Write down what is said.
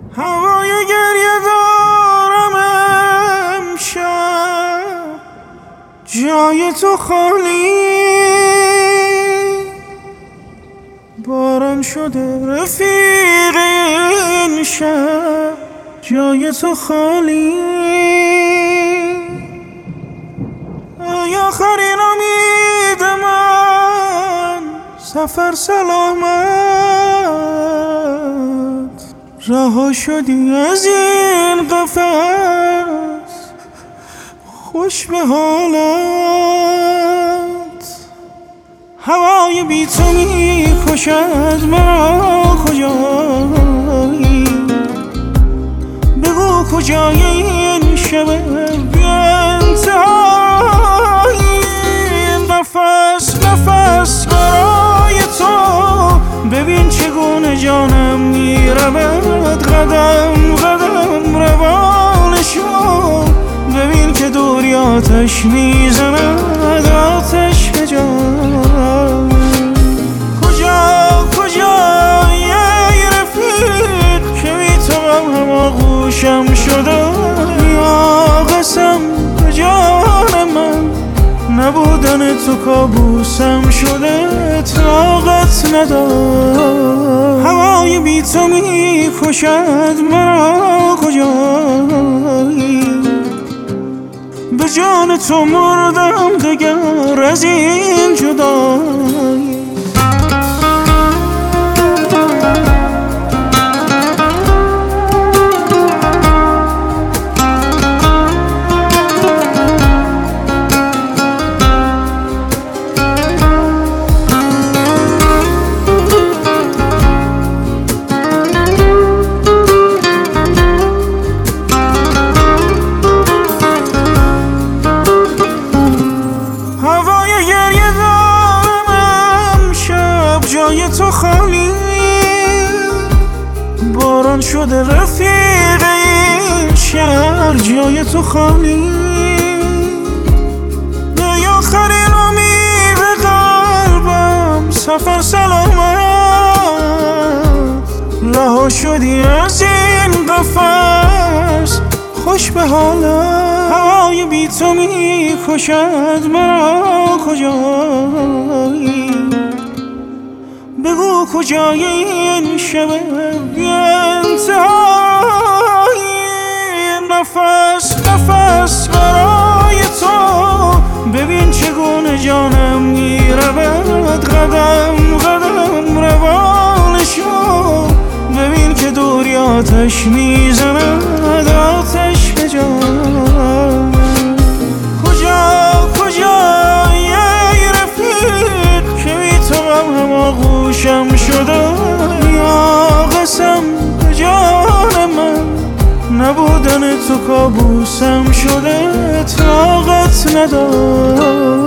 هوای گریه دارم امشب، جای تو خالی. باران شده رفیق این شب، جای تو خالی. ای آخرین امید من، سفر سلامت. رها شدی از این قفس، خوش به حالت. هوای بی تو می کشد مرا، کجایی؟ بگو کجای این شب بی انتهایی. نفس نفس برای تو، ببین چگونه جانم می رود. قدم قدم روانشو، ببین که دوری آتش می زند، آتش به جان. کجا کجای ای رفیق که بی تو هم آغوشم شده؟ یا قسم به جان من، نبودن تو کابوسم شده، طاقت ندارم. هوای بی تو می کشد مرا، کجایی؟ به جان تو مردم دگر از این جدایی. جای تو خالی. باران شده رفیق این شهر، جای تو خالی. ای آخرین امید قلبم، سفر سلامت. رها شدی از این قفس، خوش به حالت. هوای بی تو می کشد مرا، کجایی؟ بگو کجای این شب بی انتهایی. نفس نفس برای تو، ببین چگونه جانم می رود. قدم قدم روانشو، ببین که دوری آتش می زند، آتش به جان. کجا کجای ای رفیق که بی تو هم آغوشم شده؟ یا قسم به جان من، نبودن تو کابوسم شده، طاقت ندارم.